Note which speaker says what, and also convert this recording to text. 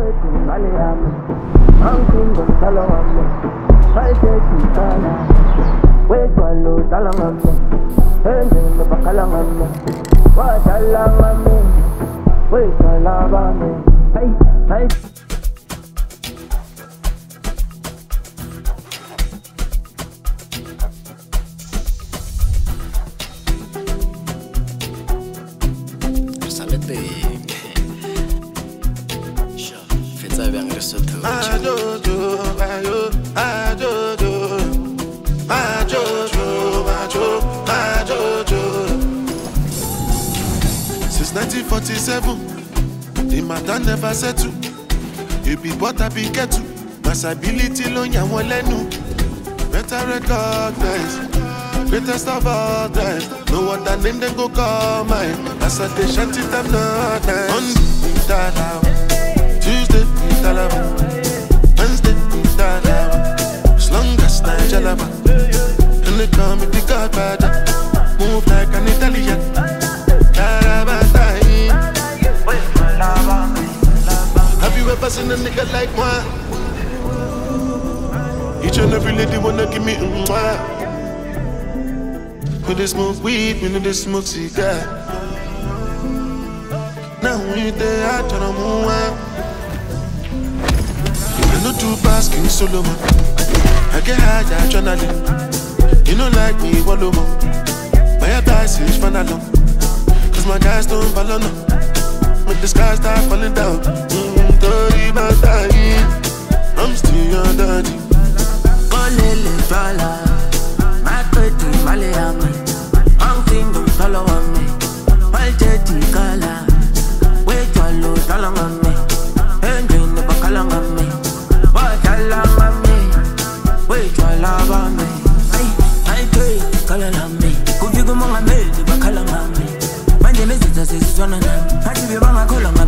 Speaker 1: Since 1947, the matter never settled. You be what I be get to. Massability loan ya walenu. Better recognize, greatest of all times. No other name then go call mine. As I dey shanty them not nice. Monday, Dalawa. Tuesday, Dalawa. Wednesday, Dalawa. As long as Nigelaba. And they call me the Godfather. Move like an Italian. Have you ever seen a nigga like moi? Each and every lady wanna give me mwah. When they smoke weed, when they smoke cigar. Now we there, I turn on more. I know two basking Solomon. I get high, adrenaline. You know like me, wallow more. My advice is fun alone. Cause my guys don't follow no. Make the sky start falling down. Dirty my dying. I'm still on dirty.
Speaker 2: Olele fala, my pretty Malayami. I'm thinking follow on me. My dirty color. Wait your load, follow on me. And green the color on me. What I love on me. Wait your love on me. I pray, color on me. Could you go on me? The color on me. My name is Jesus, it's one of them. I give you my color.